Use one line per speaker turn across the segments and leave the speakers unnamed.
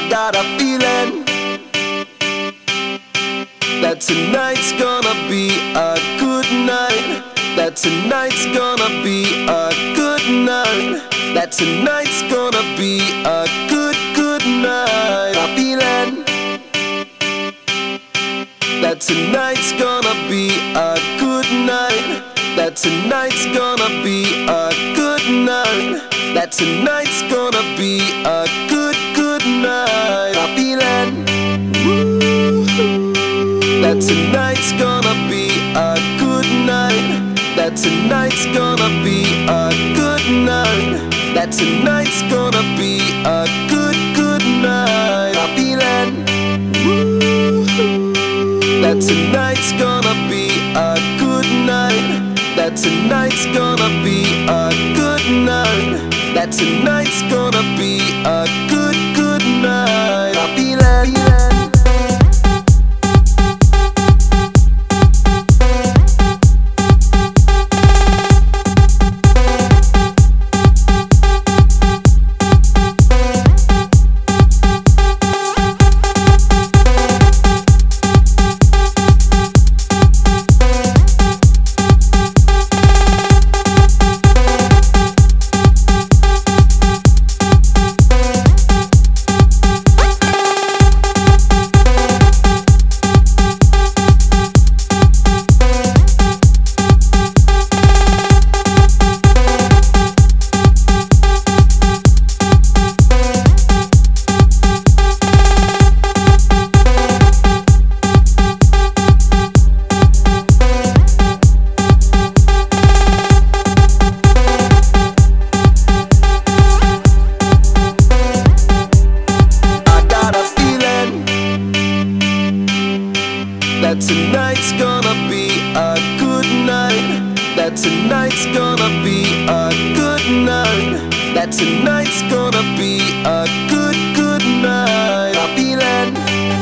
I got a feeling that tonight's gonna be a good night. That tonight's gonna be a good night. That tonight's gonna be a good night. I'm feeling that tonight's gonna be a good night. That tonight's gonna be a good night. That tonight's gonna be a good night. I'm feeling that tonight's gonna be a good night. That tonight's gonna be a good night. That tonight's gonna be a good night. I'm feeling that tonight's gonna be a good night. That tonight's gonna be a good night. That tonight's gonna be a good night. I'm feeling that tonight's gonna be a good night. That tonight's gonna be a good night. That tonight's gonna be a good night. I'm feeling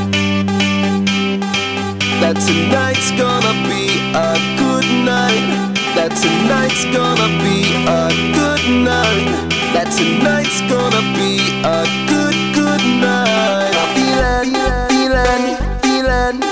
that tonight's gonna be a good night. That tonight's gonna be a good night. That tonight's gonna be a good night. I'm feeling, feeling, feeling.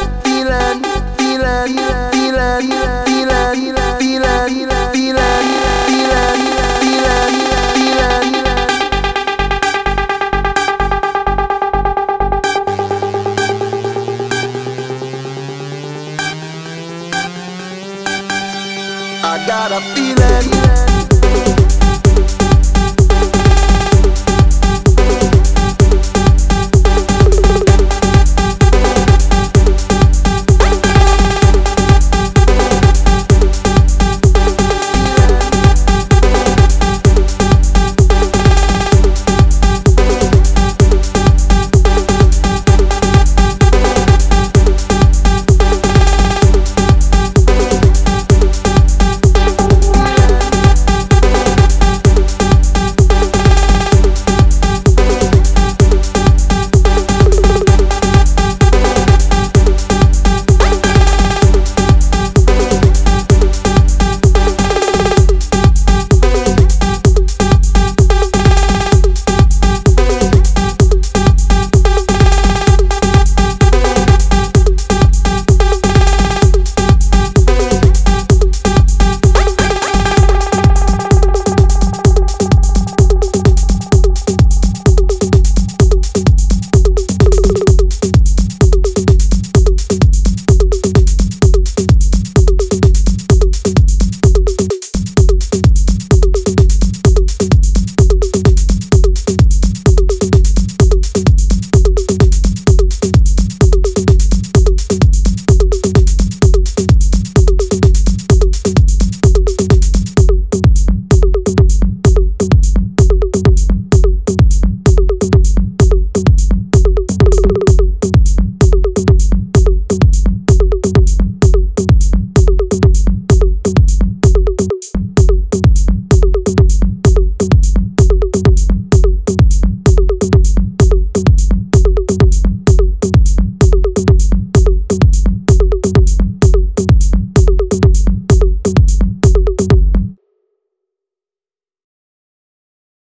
I got a feeling.